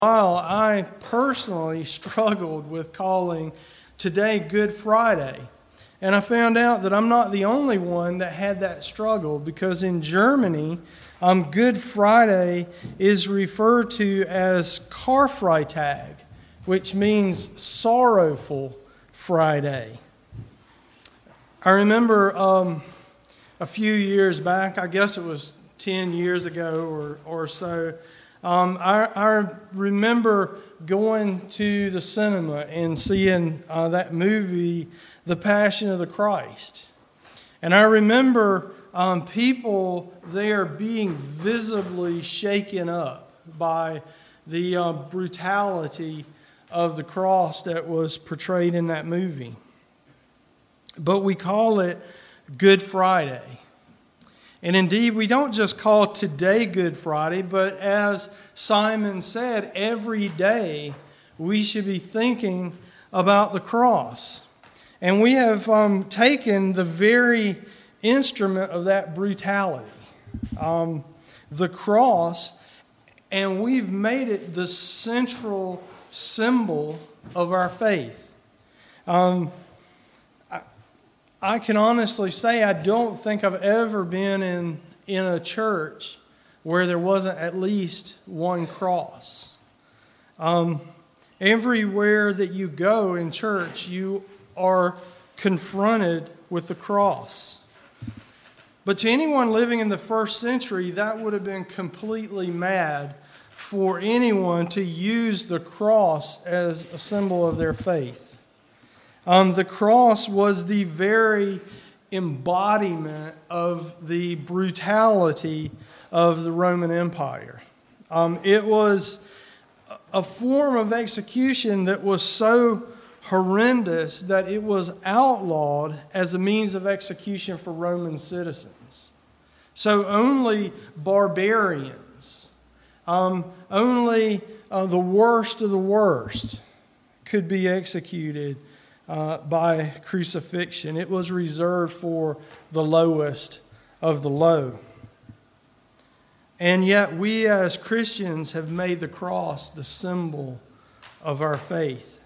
while, I personally struggled with calling today Good Friday. And I found out that I'm not the only one that had that struggle, because in Germany, Good Friday is referred to as Karfreitag, which means sorrowful Friday. I remember a few years back, I guess it was 10 years ago or so, I remember going to the cinema and seeing that movie, The Passion of the Christ. And I remember people there being visibly shaken up by the brutality of the cross that was portrayed in that movie. But we call it Good Friday. And indeed, we don't just call today Good Friday, but as Simon said, every day we should be thinking about the cross. And we have taken the very instrument of that brutality, the cross, and we've made it the central symbol of our faith. I can honestly say I don't think I've ever been in a church where there wasn't at least one cross. Everywhere that you go in church, you are confronted with the cross. But to anyone living in the first century, that would have been completely mad for anyone to use the cross as a symbol of their faith. The cross was the very embodiment of the brutality of the Roman Empire. It was a form of execution that was so horrendous that it was outlawed as a means of execution for Roman citizens. So only barbarians, only the worst of the worst could be executed by crucifixion. It was reserved for the lowest of the low. And yet we as Christians have made the cross the symbol of our faith.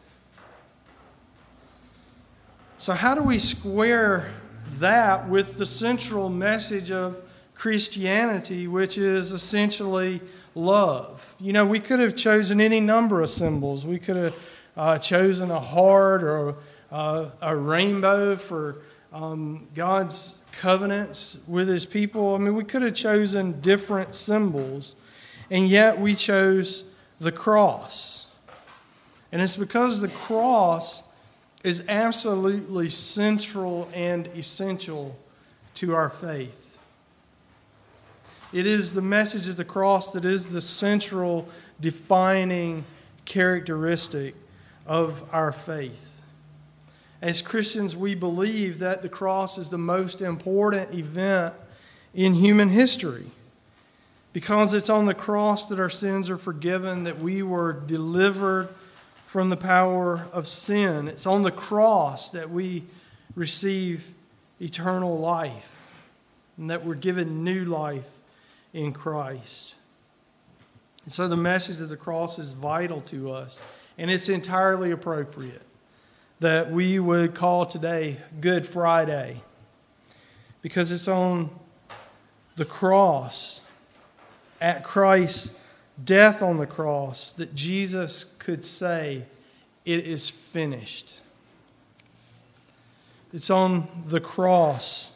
So how do we square that with the central message of Christianity, which is essentially love? You know, we could have chosen any number of symbols. We could have chosen a heart or a rainbow for God's covenants with His people. I mean, we could have chosen different symbols, and yet we chose the cross. And it's because the cross is absolutely central and essential to our faith. It is the message of the cross that is the central defining characteristic of our faith. As Christians, we believe that the cross is the most important event in human history, because it's on the cross that our sins are forgiven, that we were delivered from the power of sin. It's on the cross that we receive eternal life, and that we're given new life in Christ. And so the message of the cross is vital to us, and it's entirely appropriate that we would call today Good Friday, because it's on the cross, at Christ's death on the cross, that Jesus could say, "It is finished." It's on the cross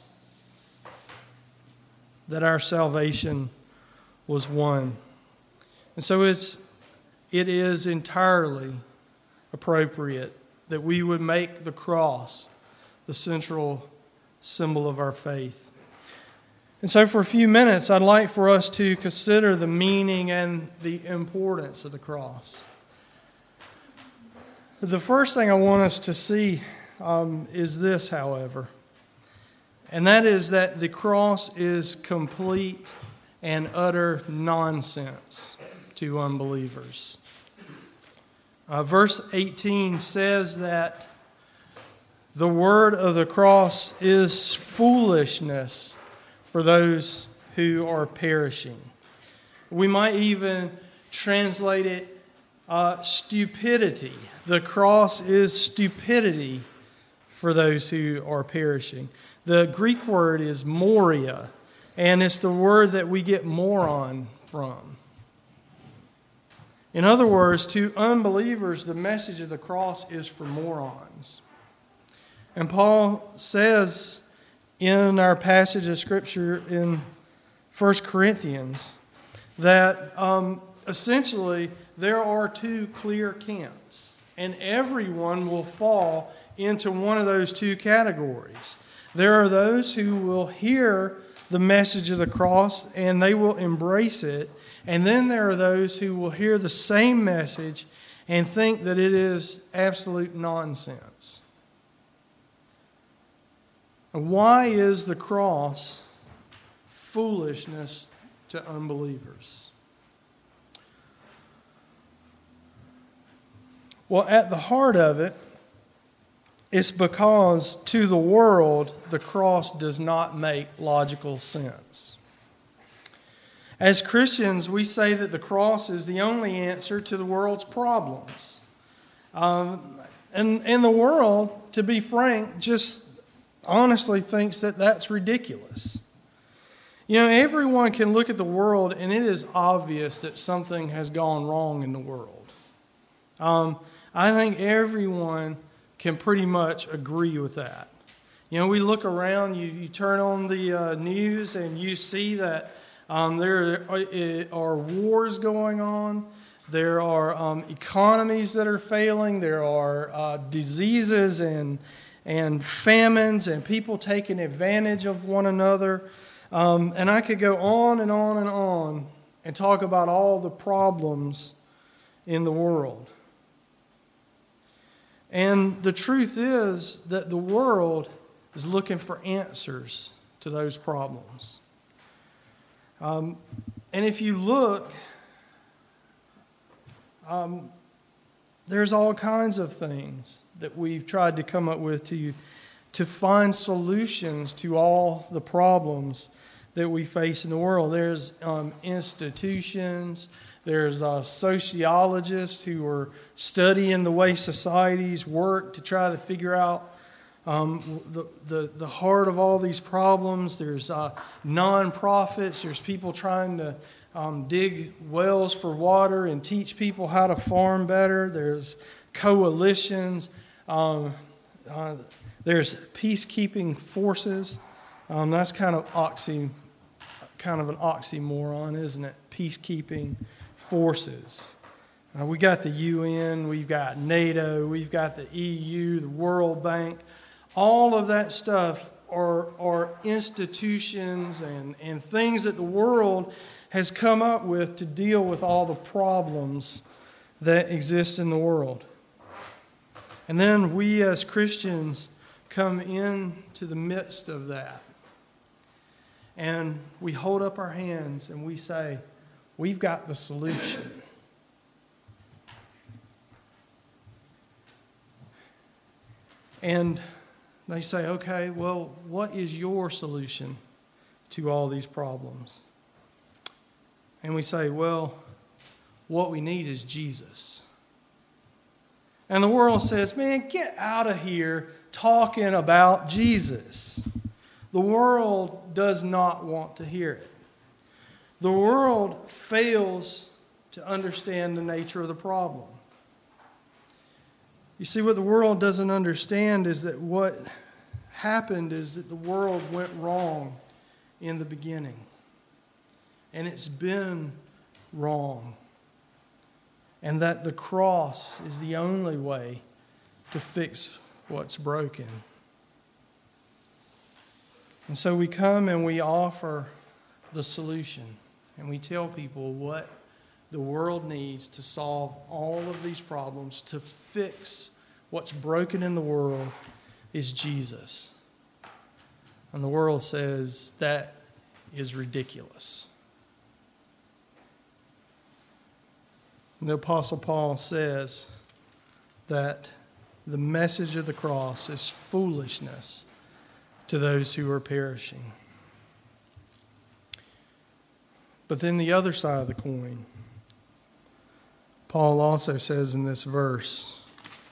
that our salvation was won. And so it is entirely appropriate that we would make the cross the central symbol of our faith. And so for a few minutes, I'd like for us to consider the meaning and the importance of the cross. The first thing I want us to see is this, however, and that is that the cross is complete and utter nonsense to unbelievers. Verse 18 says that the word of the cross is foolishness for those who are perishing. We might even translate it stupidity. The cross is stupidity for those who are perishing. The Greek word is moria, and it's the word that we get moron from. In other words, to unbelievers, the message of the cross is for morons. And Paul says in our passage of Scripture in 1 Corinthians that essentially there are two clear camps, and everyone will fall into one of those two categories. There are those who will hear the message of the cross and they will embrace it, and then there are those who will hear the same message and think that it is absolute nonsense. Why is the cross foolishness to unbelievers? Well, at the heart of it, it's because to the world, the cross does not make logical sense. As Christians, we say that the cross is the only answer to the world's problems. And the world, to be frank, just honestly thinks that that's ridiculous. You know, everyone can look at the world and it is obvious that something has gone wrong in the world. I think everyone can pretty much agree with that. You know, we look around, you turn on the news and you see that there are wars going on. There are economies that are failing. There are diseases and famines and people taking advantage of one another. And I could go on and on and on and talk about all the problems in the world. And the truth is that the world is looking for answers to those problems. And if you look, there's all kinds of things that we've tried to come up with to find solutions to all the problems that we face in the world. There's institutions, there's sociologists who are studying the way societies work to try to figure out the heart of all these problems. There's nonprofits. There's people trying to dig wells for water and teach people how to farm better. There's coalitions. There's peacekeeping forces. That's kind of an oxymoron, isn't it? Peacekeeping forces. We got the UN, we've got NATO, we've got the EU, the World Bank. All of that stuff are institutions and things that the world has come up with to deal with all the problems that exist in the world. And then we as Christians come into the midst of that. And we hold up our hands and we say, we've got the solution. And they say, okay, well, what is your solution to all these problems? And we say, well, what we need is Jesus. And the world says, man, get out of here talking about Jesus. The world does not want to hear it. The world fails to understand the nature of the problem. You see, what the world doesn't understand is that what happened is that the world went wrong in the beginning. And it's been wrong. And that the cross is the only way to fix what's broken. And so we come and we offer the solution. And we tell people what the world needs to solve all of these problems, to fix what's broken in the world, is Jesus. And the world says that is ridiculous. And the Apostle Paul says that the message of the cross is foolishness to those who are perishing. But then the other side of the coin, Paul also says in this verse,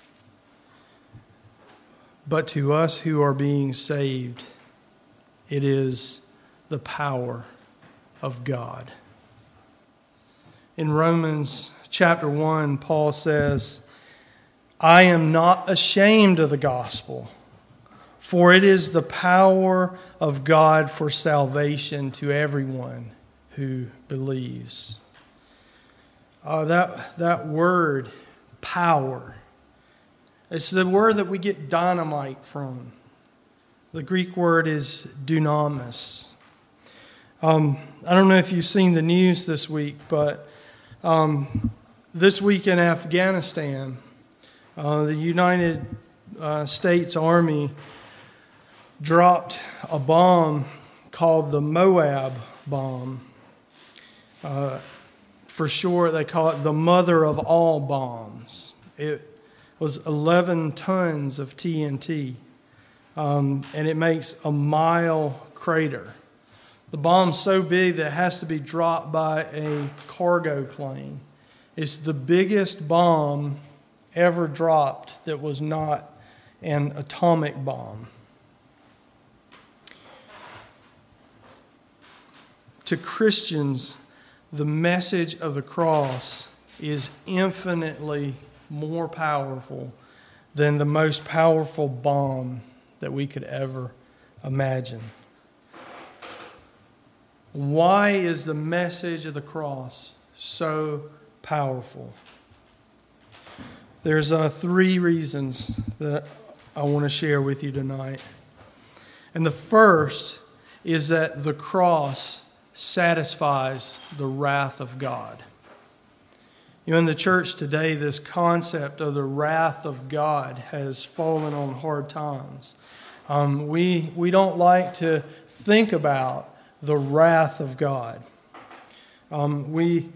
"But to us who are being saved, it is the power of God." In Romans chapter 1, Paul says, "I am not ashamed of the gospel, for it is the power of God for salvation to everyone who believes." That word, power, it's the word that we get dynamite from. The Greek word is dunamis. I don't know if you've seen the news this week, but this week in Afghanistan, the United States Army dropped a bomb called the Moab bomb. For short, they call it the mother of all bombs. It was 11 tons of TNT, and it makes a mile crater. The bomb's so big that it has to be dropped by a cargo plane. It's the biggest bomb ever dropped that was not an atomic bomb. To Christians, the message of the cross is infinitely more powerful than the most powerful bomb that we could ever imagine. Why is the message of the cross so powerful? There's 3 reasons that I want to share with you tonight. And the first is that the cross satisfies the wrath of God. You know, in the church today, this concept of the wrath of God has fallen on hard times. We don't like to think about the wrath of God. We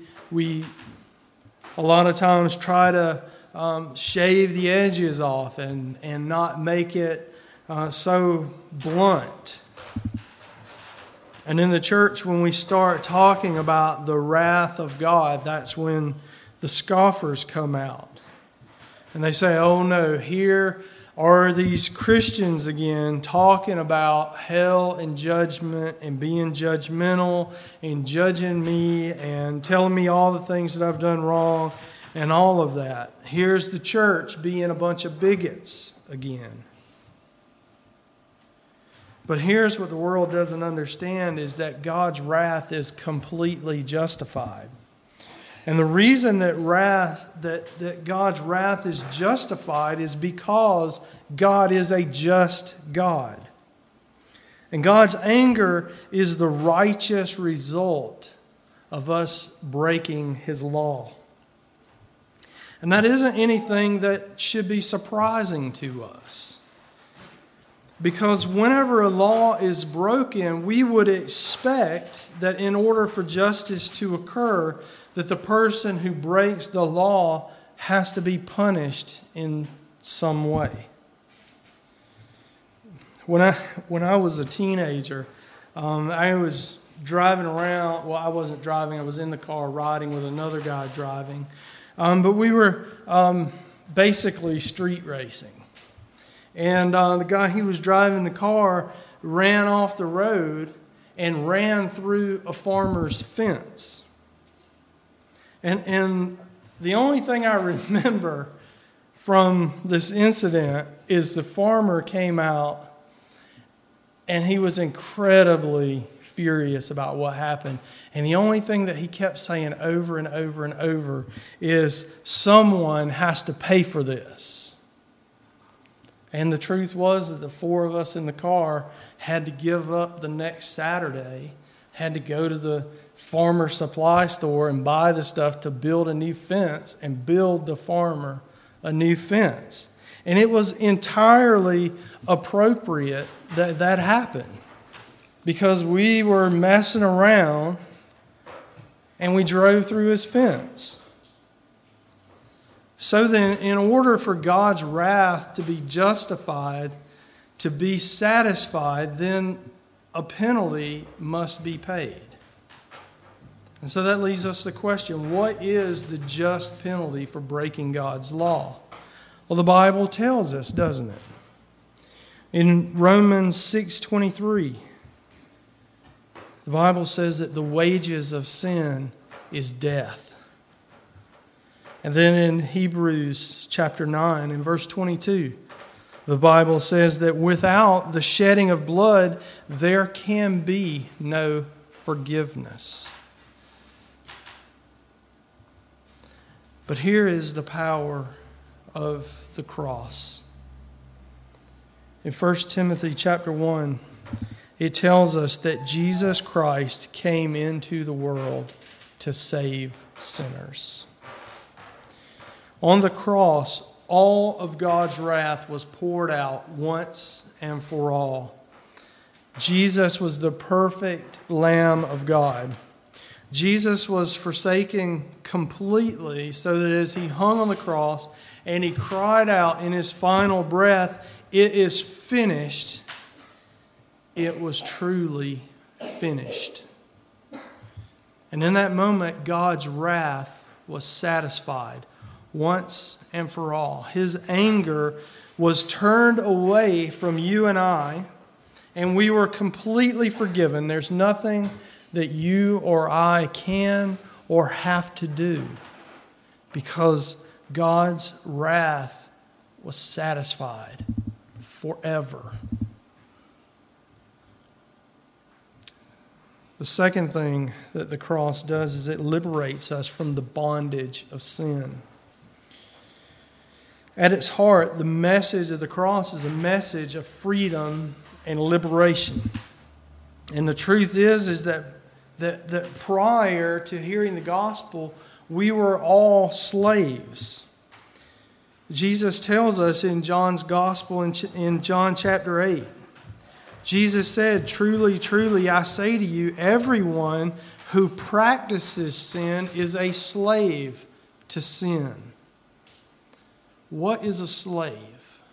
a lot of times try to shave the edges off and not make it so blunt. And in the church, when we start talking about the wrath of God, that's when the scoffers come out. And they say, "Oh no, here are these Christians again talking about hell and judgment and being judgmental and judging me and telling me all the things that I've done wrong and all of that. Here's the church being a bunch of bigots again." But here's what the world doesn't understand is that God's wrath is completely justified. And the reason that God's wrath is justified is because God is a just God. And God's anger is the righteous result of us breaking His law. And that isn't anything that should be surprising to us. Because whenever a law is broken, we would expect that in order for justice to occur, that the person who breaks the law has to be punished in some way. When I was a teenager, I was driving around. Well, I wasn't driving. I was in the car riding with another guy driving. But we were basically street racing. And the guy who was driving the car ran off the road and ran through a farmer's fence. And the only thing I remember from this incident is the farmer came out and he was incredibly furious about what happened. And the only thing that he kept saying over and over and over is, "Someone has to pay for this." And the truth was that the 4 of us in the car had to give up the next Saturday, had to go to the farmer supply store and buy the stuff to build a new fence and build the farmer a new fence. And it was entirely appropriate that that happened because we were messing around and we drove through his fence. So then, in order for God's wrath to be justified, to be satisfied, then a penalty must be paid. And so that leaves us the question, what is the just penalty for breaking God's law? Well, the Bible tells us, doesn't it? In Romans 6:23, the Bible says that the wages of sin is death. And then in Hebrews chapter 9 and verse 22, the Bible says that without the shedding of blood, there can be no forgiveness. But here is the power of the cross. In 1 Timothy chapter 1, it tells us that Jesus Christ came into the world to save sinners. On the cross, all of God's wrath was poured out once and for all. Jesus was the perfect Lamb of God. Jesus was forsaken completely so that as he hung on the cross and he cried out in his final breath, "It is finished," it was truly finished. And in that moment, God's wrath was satisfied once and for all. His anger was turned away from you and I, and we were completely forgiven. There's nothing that you or I can or have to do because God's wrath was satisfied forever. The second thing that the cross does is it liberates us from the bondage of sin. At its heart, the message of the cross is a message of freedom and liberation. And the truth is that prior to hearing the gospel, we were all slaves. Jesus tells us in John's gospel in John chapter 8, Jesus said, "Truly, truly, I say to you, everyone who practices sin is a slave to sin." What is a slave?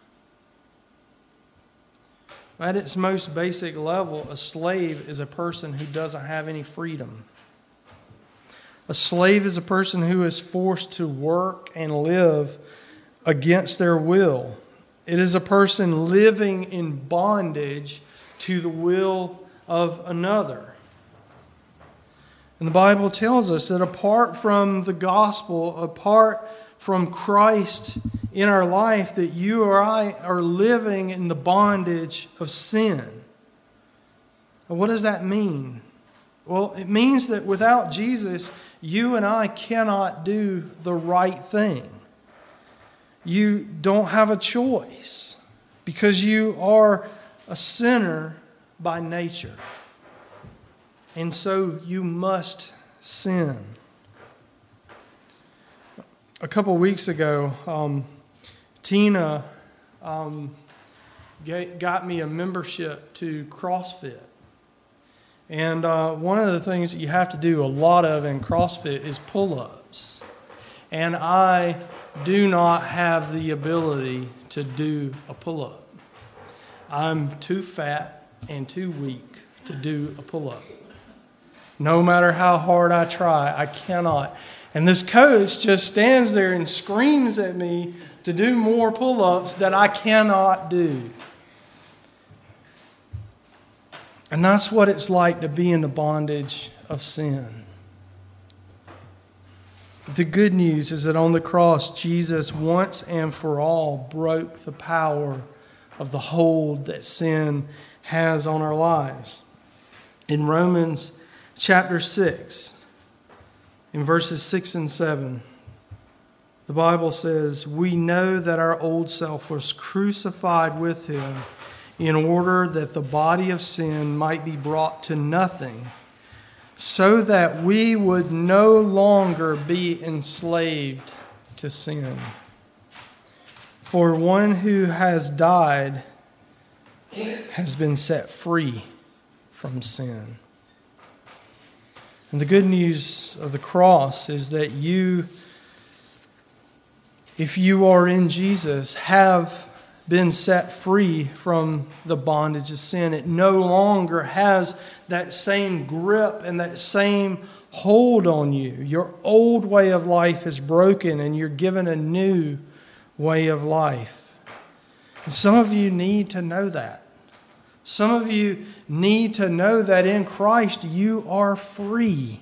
At its most basic level, a slave is a person who doesn't have any freedom. A slave is a person who is forced to work and live against their will. It is a person living in bondage to the will of another. And the Bible tells us that apart from the gospel, apart from Christ in our life, that you or I are living in the bondage of sin. And what does that mean? Well, it means that without Jesus, you and I cannot do the right thing. You don't have a choice because you are a sinner by nature. And so you must sin. A couple weeks ago, Tina got me a membership to CrossFit. And one of the things that you have to do a lot of in CrossFit is pull-ups. And I do not have the ability to do a pull-up. I'm too fat and too weak to do a pull-up. No matter how hard I try, I cannot. And this coach just stands there and screams at me to do more pull-ups that I cannot do. And that's what it's like to be in the bondage of sin. The good news is that on the cross, Jesus once and for all broke the power of the hold that sin has on our lives. In Romans chapter 6, in verses 6 and 7, the Bible says, "We know that our old self was crucified with him in order that the body of sin might be brought to nothing, so that we would no longer be enslaved to sin. For one who has died has been set free from sin." And the good news of the cross is that you, if you are in Jesus, have been set free from the bondage of sin. It no longer has that same grip and that same hold on you. Your old way of life is broken and you're given a new way of life. And some of you need to know that. Some of you need to know that in Christ you are free.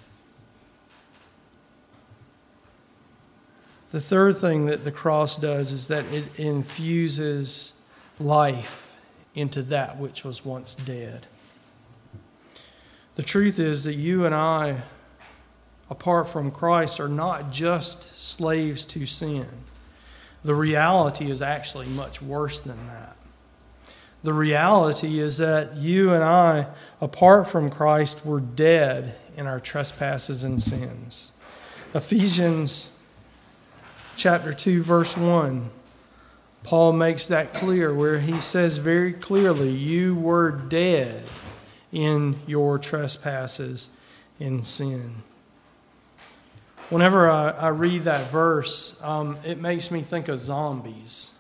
The third thing that the cross does is that it infuses life into that which was once dead. The truth is that you and I, apart from Christ, are not just slaves to sin. The reality is actually much worse than that. The reality is that you and I, apart from Christ, were dead in our trespasses and sins. Ephesians chapter 2, verse 1, Paul makes that clear where he says very clearly, you were dead in your trespasses and sin. Whenever I read that verse, it makes me think of zombies.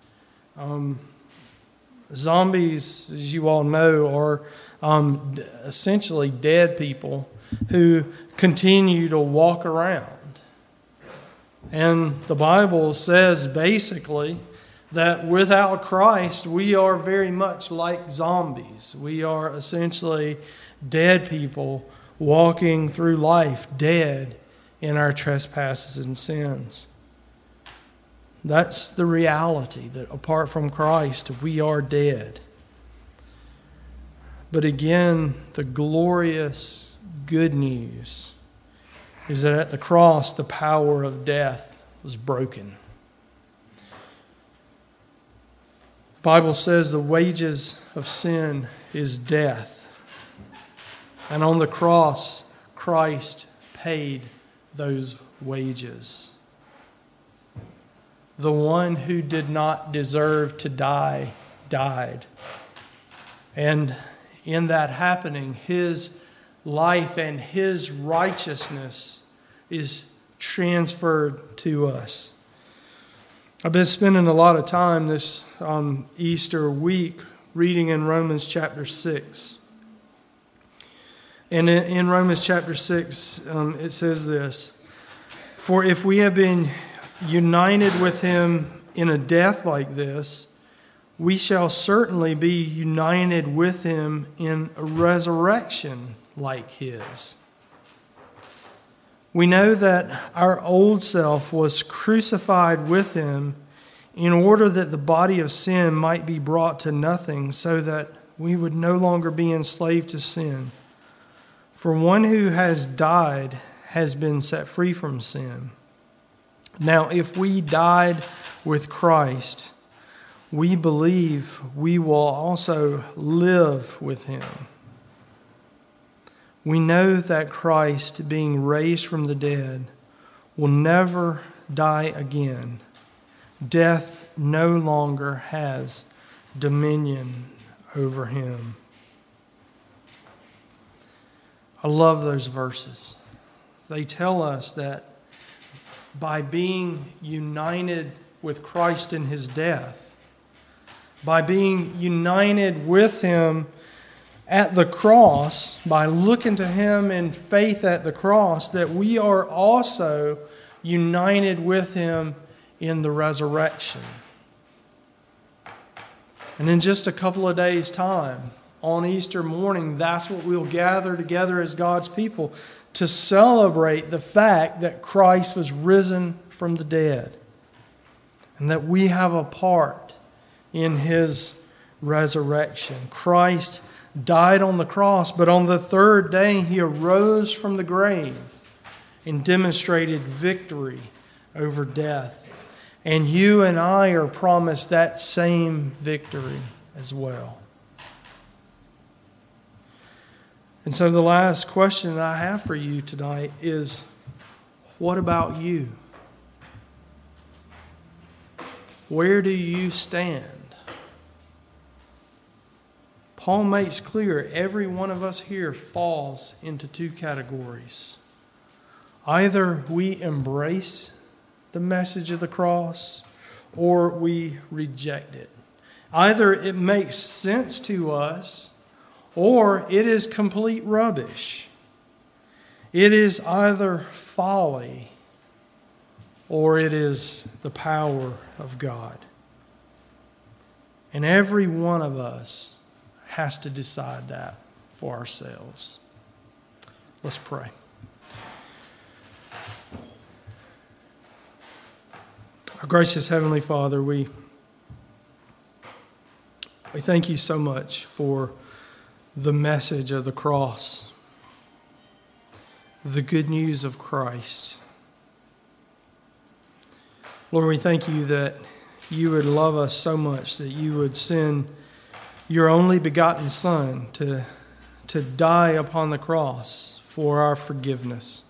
Zombies, as you all know, are essentially dead people who continue to walk around. And the Bible says basically that without Christ, we are very much like zombies. We are essentially dead people walking through life, dead in our trespasses and sins. That's the reality, that apart from Christ, we are dead. But again, the glorious good news is that at the cross, the power of death was broken. The Bible says the wages of sin is death. And on the cross, Christ paid those wages. The one who did not deserve to die, died. And in that happening, his life and his righteousness is transferred to us. I've been spending a lot of time this Easter week reading in Romans chapter 6. And in Romans chapter 6, it says this, "For if we have been united with him in a death like this, we shall certainly be united with him in a resurrection like his. We know that our old self was crucified with him in order that the body of sin might be brought to nothing, so that we would no longer be enslaved to sin. For one who has died has been set free from sin. Now, if we died with Christ, we believe we will also live with him. We know that Christ, being raised from the dead, will never die again. Death no longer has dominion over him." I love those verses. They tell us that by being united with Christ in his death, by being united with him at the cross, by looking to him in faith at the cross, that we are also united with him in the resurrection. And in just a couple of days' time, on Easter morning, that's what we'll gather together as God's people to celebrate the fact that Christ was risen from the dead and that we have a part in his resurrection. Christ died on the cross, but on the third day he arose from the grave and demonstrated victory over death. And you and I are promised that same victory as well. And so the last question that I have for you tonight is, what about you? Where do you stand? Paul makes clear every one of us here falls into two categories. Either we embrace the message of the cross or we reject it. Either it makes sense to us or it is complete rubbish. It is either folly or it is the power of God. And every one of us has to decide that for ourselves. Let's pray. Our gracious Heavenly Father, we thank you so much for the message of the cross, the good news of Christ. Lord, we thank you that you would love us so much that you would send your only begotten Son to die upon the cross for our forgiveness.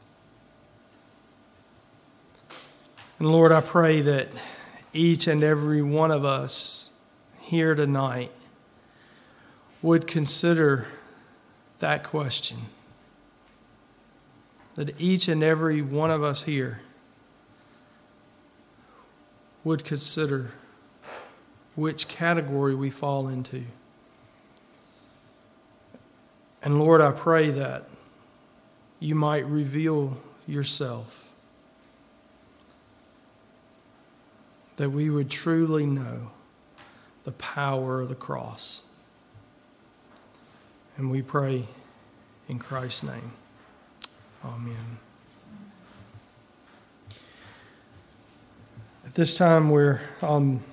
And Lord, I pray that each and every one of us here tonight would consider that question. That each and every one of us here would consider which category we fall into. And Lord, I pray that you might reveal yourself, that we would truly know the power of the cross. And we pray in Christ's name. Amen. At this time, we're